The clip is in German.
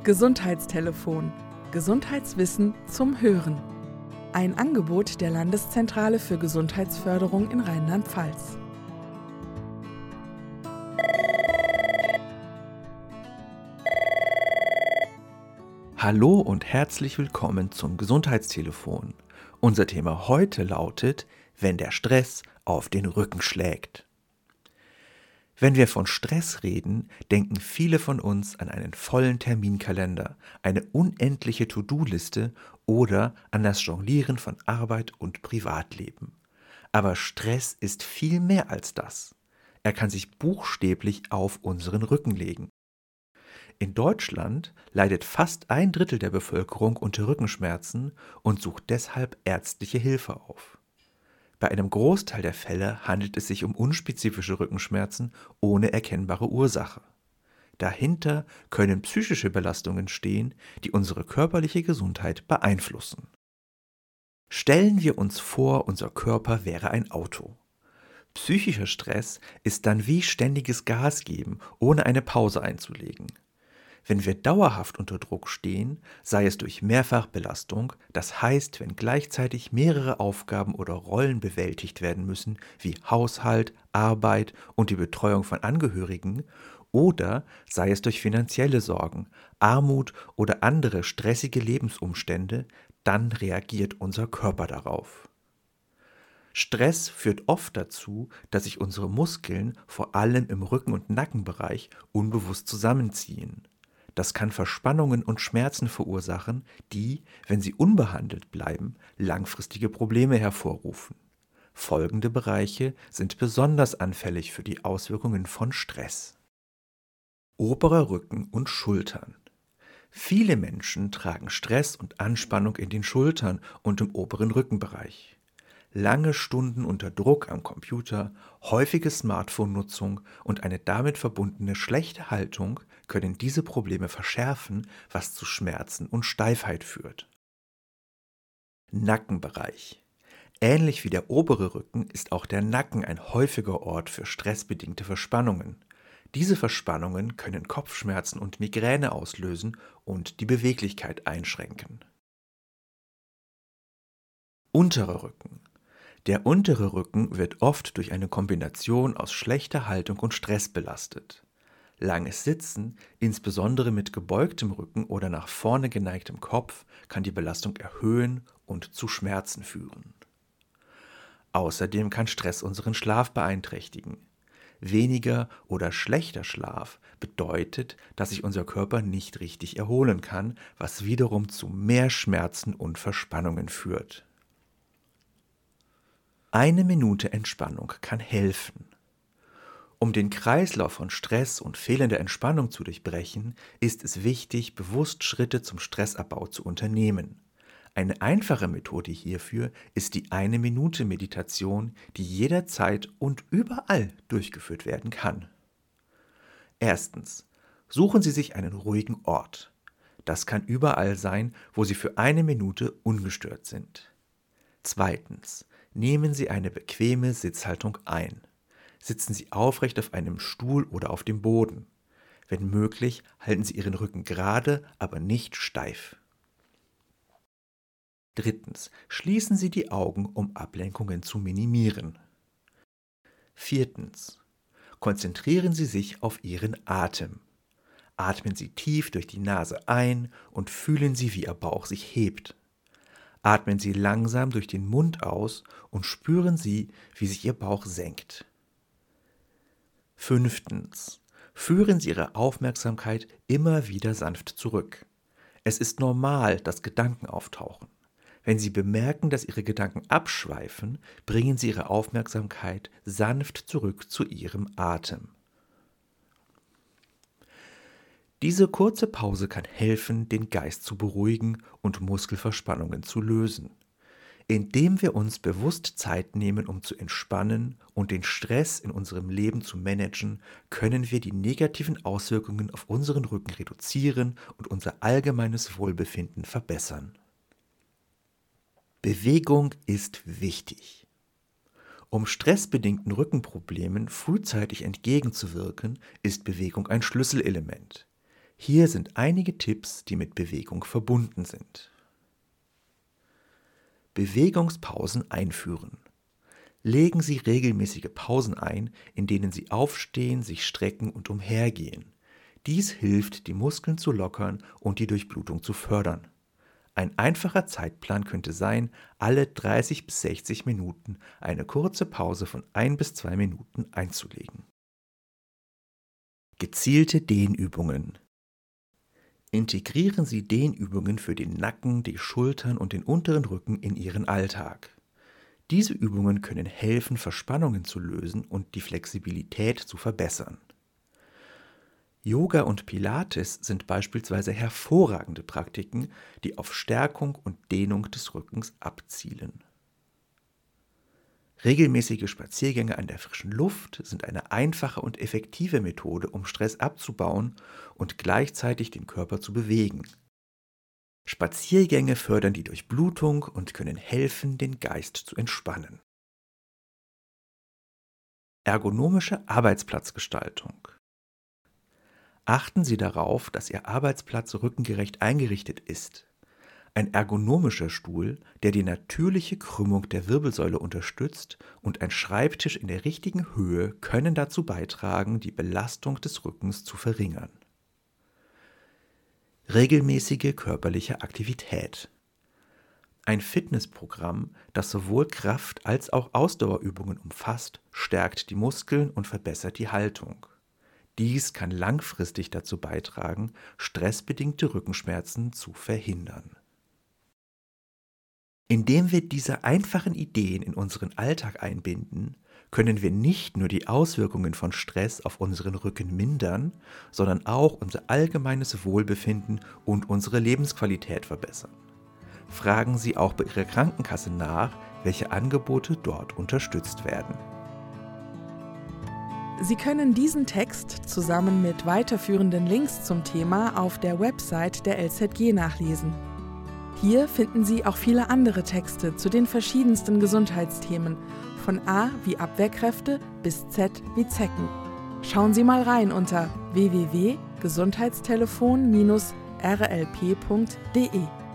Gesundheitstelefon. Gesundheitswissen zum Hören. Ein Angebot der Landeszentrale für Gesundheitsförderung in Rheinland-Pfalz. Hallo und herzlich willkommen zum Gesundheitstelefon. Unser Thema heute lautet, wenn der Stress auf den Rücken schlägt. Wenn wir von Stress reden, denken viele von uns an einen vollen Terminkalender, eine unendliche To-Do-Liste oder an das Jonglieren von Arbeit und Privatleben. Aber Stress ist viel mehr als das. Er kann sich buchstäblich auf unseren Rücken legen. In Deutschland leidet fast 1/3 der Bevölkerung unter Rückenschmerzen und sucht deshalb ärztliche Hilfe auf. Bei einem Großteil der Fälle handelt es sich um unspezifische Rückenschmerzen ohne erkennbare Ursache. Dahinter können psychische Belastungen stehen, die unsere körperliche Gesundheit beeinflussen. Stellen wir uns vor, unser Körper wäre ein Auto. Psychischer Stress ist dann wie ständiges Gas geben, ohne eine Pause einzulegen. Wenn wir dauerhaft unter Druck stehen, sei es durch Mehrfachbelastung, das heißt, wenn gleichzeitig mehrere Aufgaben oder Rollen bewältigt werden müssen, wie Haushalt, Arbeit und die Betreuung von Angehörigen, oder sei es durch finanzielle Sorgen, Armut oder andere stressige Lebensumstände, dann reagiert unser Körper darauf. Stress führt oft dazu, dass sich unsere Muskeln, vor allem im Rücken- und Nackenbereich, unbewusst zusammenziehen. Das kann Verspannungen und Schmerzen verursachen, die, wenn sie unbehandelt bleiben, langfristige Probleme hervorrufen. Folgende Bereiche sind besonders anfällig für die Auswirkungen von Stress. Oberer Rücken und Schultern. Viele Menschen tragen Stress und Anspannung in den Schultern und im oberen Rückenbereich. Lange Stunden unter Druck am Computer, häufige Smartphone-Nutzung und eine damit verbundene schlechte Haltung können diese Probleme verschärfen, was zu Schmerzen und Steifheit führt. Nackenbereich. Ähnlich wie der obere Rücken ist auch der Nacken ein häufiger Ort für stressbedingte Verspannungen. Diese Verspannungen können Kopfschmerzen und Migräne auslösen und die Beweglichkeit einschränken. Unterer Rücken. Der untere Rücken wird oft durch eine Kombination aus schlechter Haltung und Stress belastet. Langes Sitzen, insbesondere mit gebeugtem Rücken oder nach vorne geneigtem Kopf, kann die Belastung erhöhen und zu Schmerzen führen. Außerdem kann Stress unseren Schlaf beeinträchtigen. Weniger oder schlechter Schlaf bedeutet, dass sich unser Körper nicht richtig erholen kann, was wiederum zu mehr Schmerzen und Verspannungen führt. 1 Minute Entspannung kann helfen. Um den Kreislauf von Stress und fehlender Entspannung zu durchbrechen, ist es wichtig, bewusst Schritte zum Stressabbau zu unternehmen. Eine einfache Methode hierfür ist die 1-Minute-Meditation, die jederzeit und überall durchgeführt werden kann. Erstens. Suchen Sie sich einen ruhigen Ort. Das kann überall sein, wo Sie für 1 Minute ungestört sind. Zweitens. Nehmen Sie eine bequeme Sitzhaltung ein. Sitzen Sie aufrecht auf einem Stuhl oder auf dem Boden. Wenn möglich, halten Sie Ihren Rücken gerade, aber nicht steif. Drittens. Schließen Sie die Augen, um Ablenkungen zu minimieren. Viertens. Konzentrieren Sie sich auf Ihren Atem. Atmen Sie tief durch die Nase ein und fühlen Sie, wie Ihr Bauch sich hebt. Atmen Sie langsam durch den Mund aus und spüren Sie, wie sich Ihr Bauch senkt. Fünftens. Führen Sie Ihre Aufmerksamkeit immer wieder sanft zurück. Es ist normal, dass Gedanken auftauchen. Wenn Sie bemerken, dass Ihre Gedanken abschweifen, bringen Sie Ihre Aufmerksamkeit sanft zurück zu Ihrem Atem. Diese kurze Pause kann helfen, den Geist zu beruhigen und Muskelverspannungen zu lösen. Indem wir uns bewusst Zeit nehmen, um zu entspannen und den Stress in unserem Leben zu managen, können wir die negativen Auswirkungen auf unseren Rücken reduzieren und unser allgemeines Wohlbefinden verbessern. Bewegung ist wichtig. Um stressbedingten Rückenproblemen frühzeitig entgegenzuwirken, ist Bewegung ein Schlüsselelement. Hier sind einige Tipps, die mit Bewegung verbunden sind. Bewegungspausen einführen. Legen Sie regelmäßige Pausen ein, in denen Sie aufstehen, sich strecken und umhergehen. Dies hilft, die Muskeln zu lockern und die Durchblutung zu fördern. Ein einfacher Zeitplan könnte sein, alle 30 bis 60 Minuten eine kurze Pause von 1 bis 2 Minuten einzulegen. Gezielte Dehnübungen. Integrieren Sie Dehnübungen für den Nacken, die Schultern und den unteren Rücken in Ihren Alltag. Diese Übungen können helfen, Verspannungen zu lösen und die Flexibilität zu verbessern. Yoga und Pilates sind beispielsweise hervorragende Praktiken, die auf Stärkung und Dehnung des Rückens abzielen. Regelmäßige Spaziergänge an der frischen Luft sind eine einfache und effektive Methode, um Stress abzubauen und gleichzeitig den Körper zu bewegen. Spaziergänge fördern die Durchblutung und können helfen, den Geist zu entspannen. Ergonomische Arbeitsplatzgestaltung. Achten Sie darauf, dass Ihr Arbeitsplatz rückengerecht eingerichtet ist. Ein ergonomischer Stuhl, der die natürliche Krümmung der Wirbelsäule unterstützt, und ein Schreibtisch in der richtigen Höhe können dazu beitragen, die Belastung des Rückens zu verringern. Regelmäßige körperliche Aktivität. Ein Fitnessprogramm, das sowohl Kraft- als auch Ausdauerübungen umfasst, stärkt die Muskeln und verbessert die Haltung. Dies kann langfristig dazu beitragen, stressbedingte Rückenschmerzen zu verhindern. Indem wir diese einfachen Ideen in unseren Alltag einbinden, können wir nicht nur die Auswirkungen von Stress auf unseren Rücken mindern, sondern auch unser allgemeines Wohlbefinden und unsere Lebensqualität verbessern. Fragen Sie auch bei Ihrer Krankenkasse nach, welche Angebote dort unterstützt werden. Sie können diesen Text zusammen mit weiterführenden Links zum Thema auf der Website der LZG nachlesen. Hier finden Sie auch viele andere Texte zu den verschiedensten Gesundheitsthemen, von A wie Abwehrkräfte bis Z wie Zecken. Schauen Sie mal rein unter www.gesundheitstelefon-rlp.de.